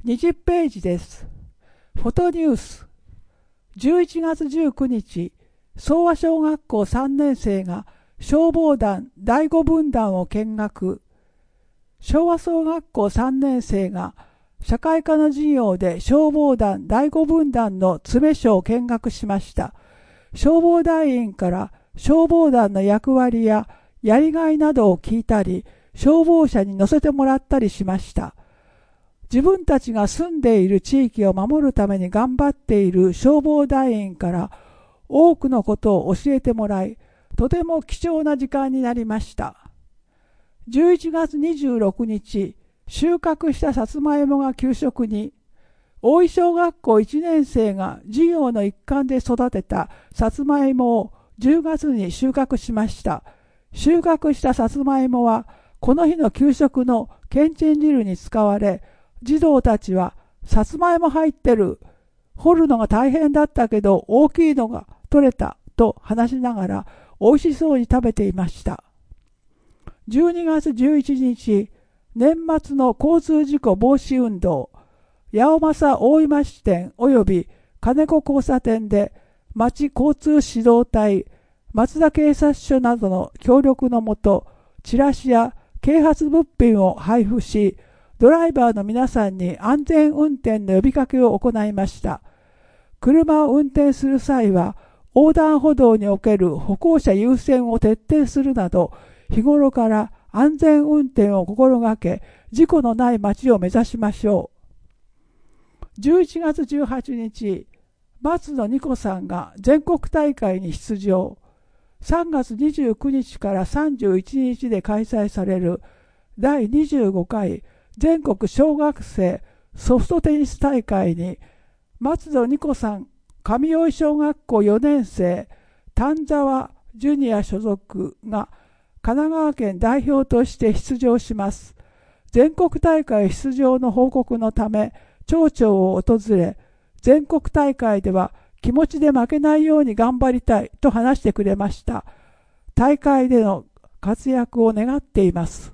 20ページです。フォトニュース。11月19日、昭和小学校3年生が消防団第5分団を見学。昭和小学校3年生が社会科の授業で消防団第5分団の詰め所を見学しました。消防団員から消防団の役割ややりがいなどを聞いたり、消防車に乗せてもらったりしました。自分たちが住んでいる地域を守るために頑張っている消防団員から多くのことを教えてもらい、とても貴重な時間になりました。11月26日、収穫したさつまいもが給食に、大井小学校1年生が授業の一環で育てたさつまいもを10月に収穫しました。収穫したさつまいもは、この日の給食のけんちん汁に使われ、児童たちは、さつまいも入ってる。掘るのが大変だったけど大きいのが取れたと話しながら美味しそうに食べていました。12月11日、年末の交通事故防止運動、八尾正大井町店及び金子交差点で町交通指導隊、松田警察署などの協力のもと、チラシや啓発物品を配布し、ドライバーの皆さんに安全運転の呼びかけを行いました。車を運転する際は、横断歩道における歩行者優先を徹底するなど、日頃から安全運転を心がけ、事故のない街を目指しましょう。11月18日、松野ニコさんが全国大会に出場。3月29日から31日で開催される第25回全国小学生ソフトテニス大会に、松野ニコさん上大井小学校4年生丹沢ジュニア所属が神奈川県代表として出場します。全国大会出場の報告のため町長を訪れ、全国大会では気持ちで負けないように頑張りたいと話してくれました。大会での活躍を願っています。